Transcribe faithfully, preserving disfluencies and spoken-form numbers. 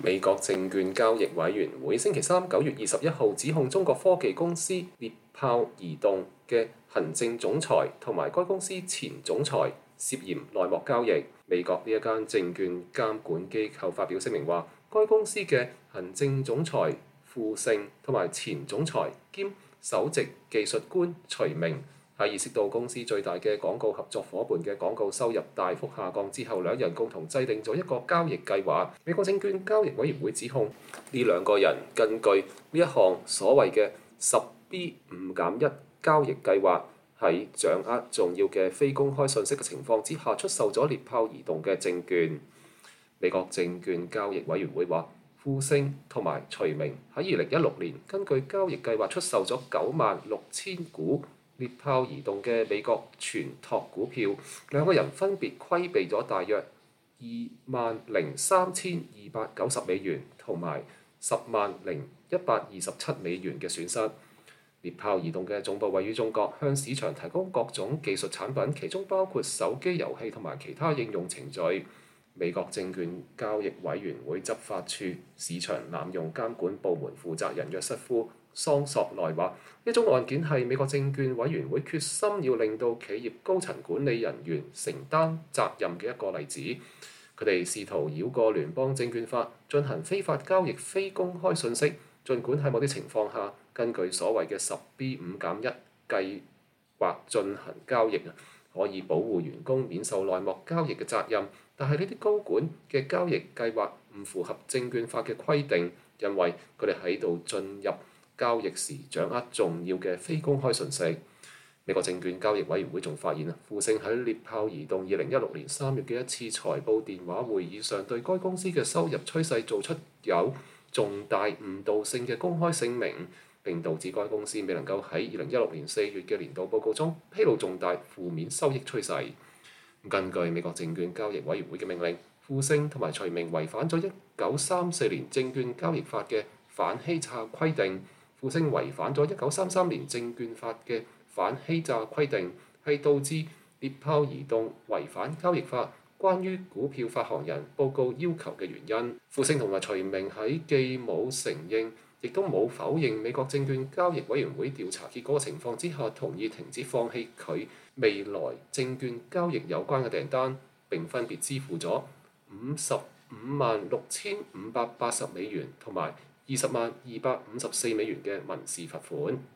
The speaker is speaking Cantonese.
美國證券交易委員會星期三九月二十一號指控中國科技公司獵豹移動嘅行政總裁同埋該公司前總裁涉嫌內幕交易。美國呢一間證券監管機構發表聲明話，該公司嘅行政總裁傅盛同埋前總裁兼首席技術官徐明喺意識到公司最大嘅廣告合作伙伴嘅廣告收入大幅下降之後，兩人共同制定咗一個交易計劃。美國證券交易委員會指控呢兩個人根據呢一項所謂嘅十 B 五減一交易計劃，喺掌握重要嘅非公開信息嘅情況之下，出售咗獵豹移動嘅證券。美國證券交易委員會話，傅盛同埋徐明喺二零一六年根據交易計劃出售咗九萬六千股獵豹移動嘅美國全託股票，兩個人分別規避咗大約二萬零三千二百九十美元同埋十萬零一百二十七美元嘅損失。獵豹移動嘅總部位於中國，向市場提供各種技術產品，其中包括手機遊戲同埋其他應用程序。美國證券交易委員會執法處市場濫用監管部門負責人約瑟夫桑索內話：呢種案件係美國證券委員會決心要令到企業高層管理人員承擔責任嘅一個例子。佢哋試圖繞過聯邦證券法進行非法交易、非公開信息。儘管喺某啲情況下，根據所謂嘅十 B 五減一計劃進行交易，可以保護員工免受內幕交易嘅責任，但係呢啲高管嘅交易計劃唔符合證券法嘅規定，因為佢哋喺度進入交易時掌握重要嘅非公開信息。美國證券交易委員會仲發現啊，傅盛喺獵豹移動二零一六年三月嘅一次財報電話會議上，對該公司嘅收入趨勢做出有重大誤導性嘅公開聲明，並導致該公司未能夠喺二零一六年四月嘅年度報告中披露重大負面收益趨勢。根據美國證券交易委員會嘅命令，傅盛同埋徐明違反咗一九三四年證券交易法嘅反欺詐規定。傅盛違反咗一九三三年證券法嘅反欺詐規定，係導致獵豹移動違反交易法關於股票發行人報告要求嘅原因。傅盛同埋徐明喺既冇承認，亦都冇否認美國證券交易委員會調查結果嘅情況之下，同意停止放棄佢未來證券交易有關嘅訂單，並分別支付咗五十五萬六千五百八十美元同埋二十萬二百五十四美元嘅民事罰款。